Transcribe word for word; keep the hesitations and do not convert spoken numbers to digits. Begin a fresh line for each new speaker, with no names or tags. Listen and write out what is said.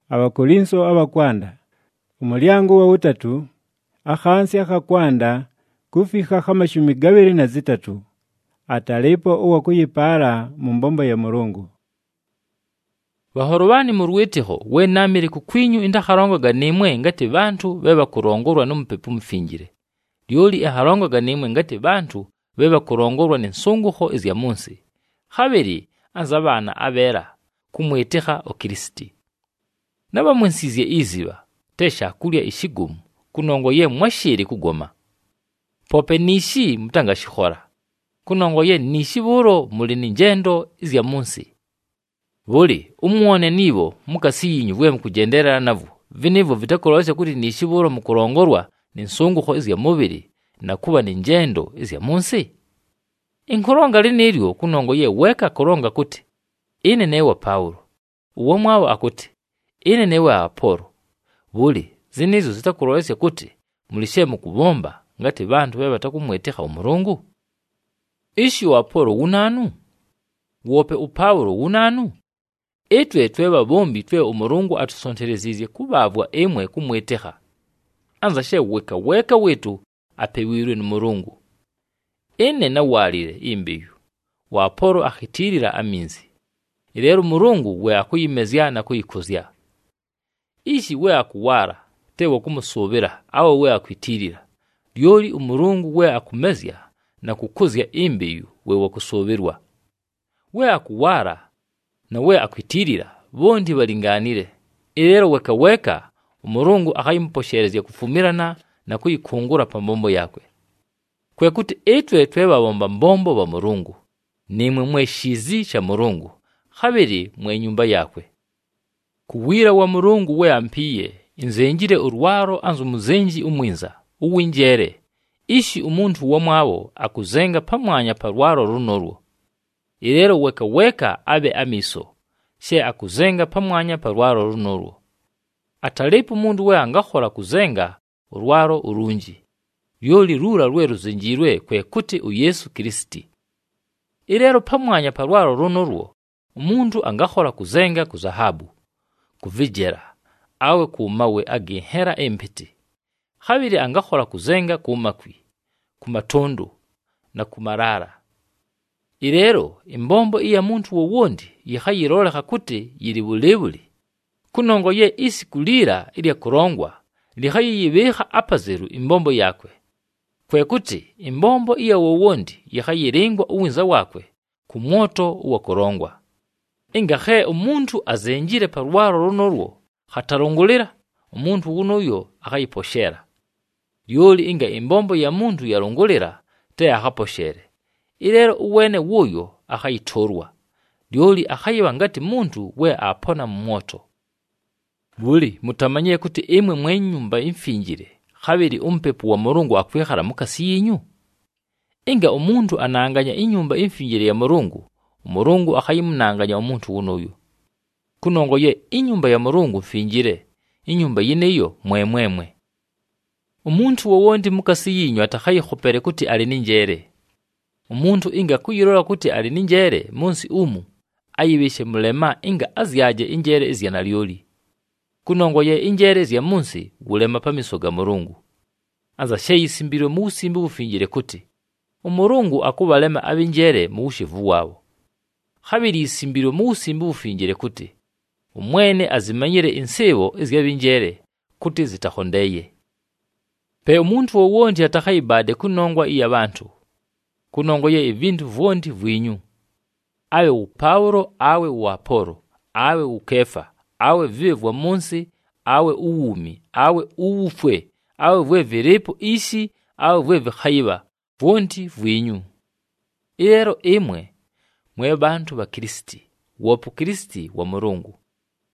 Abakorinso abakwanda umulyango wa utatu akhansi akakwanda kufika khamashumi gabiri na zitatu atalipo uwa kuyipara mu mbombo ya Mulungu.
Bahorobani mu rwiteho we namire kukwinyu indakharongoga nimwe ngati bantu beba kurongorwa n'umupepu mufingire. Lyoli aharongoga nimwe ngati bantu beba kurongorwa n'ensunguho izya munsi. Khabiri azabana abera kumweteha o Kristi. Naba mwinsizye iziba tesha kulya ishigumu kunongo ye mwashiri kugoma. Pope nishi mutangashihora. Kunongo ye nishi buro muli ninjendo izya munsi. Buli umuone nibo mukasiyinyu bwe mukujendera navo vinivo vitakolosha kuti nishi buro mukurongorwa n'ensunguho izya mubiri na kuba ninjendo izya munsi. Inkoronga liniryo kunongo ye weka koronga kuti ine newa Paulo uwo mwawo akuti ine newa Apolo. Buli zinizo zitakolosha kuti mulishemu kubomba ngati bantu beba takumweteha umurungu. Ishi wa Apolo unanu wope upaulo unanu. Etwe tweba bombi twe umurungu atusonterezizye kubavwa emwe kumweteha. Anza she weka weka wetu apewirwe n'umurungu. Ene na walire imbiyu wa Apolo akhitirira aminzi. Ilero umurungu we akuyimezya na kuyikuzya. Ishi we akuwara tewo kumusubira awo we akwitirira. Lyoli umurungu we akumezya na kukuzya imbiyu we wakusubirwa. We akuwara na we akwitirira bondi balinganire. Ilero weka weka umurungu akayimposherezya kufumirana na kuyikungura pa mbombo yakwe. Kwe kuti etwe tweba bomba mbombo ba Mulungu nimwe mweshizi cha Mulungu khabiri mwe nyumba yakwe. Kuwira wa Mulungu we ampiye inzenjire urwaro anzu muzenji umwinza uwinjere ishi umuntu wa mwawo akuzenga pamwanya parwaro runorwo. Ilero weka weka abe amiso she akuzenga pamwanya parwaro runorwo. Atalipo mundu we angakhola kuzenga urwaro urunji. Lyoli rura rwe ruzinjirwe kwe kuti u Yesu Kristi. Ilero pamwanya parwaro runorwo umuntu angakhola kuzenga ku zahabu, kuvijera awe kumawe agihera empiti. Khabiri angakhola kuzenga kumakwi, kumatondo na kumarara. Ilero imbombo iya muntu wowondi yikhayirolekha kuti yili bulebule. Kunongo ye isi kulira ilya kurongwa likhayiyibeha apazeru imbombo yakwe. Kwe kuti imbombo iya wowondi yikhayiringwa uwinza wakwe ku moto uwa kurongwa. Ingakhe umuntu azenjire parwaro runorwo khatarongolera umuntu unoyo akhayiposhera. Lyoli inga imbombo ya muntu yarongolera te akhaposhere. Ilero uwene wuyo akhayitorwa. Lyoli akhayiba ngati muntu we apona mmoto. Buli mutamanye kuti imwe mwenyumba imfingire khabiri umpepu wa Mulungu akwikhara mukasi yinyu. Inga umuntu ananganya inyumba imfingire ya Mulungu, Mulungu akhayimunanganya umuntu unoyo. Kunongo ye inyumba ya Mulungu mfingire, inyumba yineyo mwemwemwe. Umuntu wowondi mukasi yinyu atakhayikhopere kuti ali ninjere. Umuntu inga kuyirola kuti ali ninjere munsi umu ayibishe mulema inga azyaje injere izyana lyoli. Kunongo ye injere zya munsi gulema pamisoga Mulungu. Aza sheyisimbirwe mu busimbi bufingire kuti umurungu akubalema abinjere mu bushivu wabo. Khabiri isimbirwe mu busimbi bufingire kuti umwene azimanyire insebo izyabinjere kuti zitakhondeye. Pe umuntu wowondi atakhayibade kunongwa iya bantu. Kunongo ye ibintu vondi vinyu. Awe u Paulo, awe u Apolo, awe u Kefa, awe vivwa munsi, awe uwumi, awe uwufwe, awe vwe virepo isi, awe vwe vikhayiba, vondi vinyu. Ilero imwe mwe bantu ba Kristi, wopu Kristi wa Mulungu.